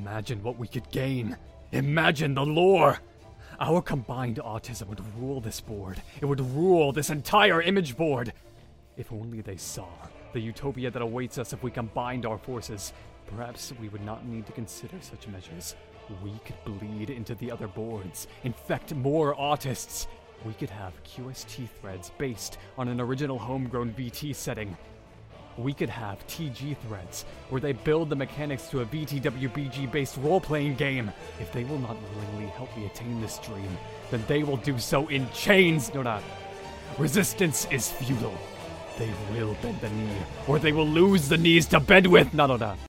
Imagine what we could gain. Imagine the lore! Our combined autism would rule this board. It would rule this entire image board. If only they saw the utopia that awaits us if we combined our forces. Perhaps we would not need to consider such measures. We could bleed into the other boards, infect more autists. We could have QST threads based on an original homegrown VT setting. We could have TG threads, where they build the mechanics to a VTWBG-based role-playing game. If they will not willingly help me attain this dream, then they will do so in chains! No, not. Resistance is futile. They will bend the knee, or they will lose the knees to bend with! No.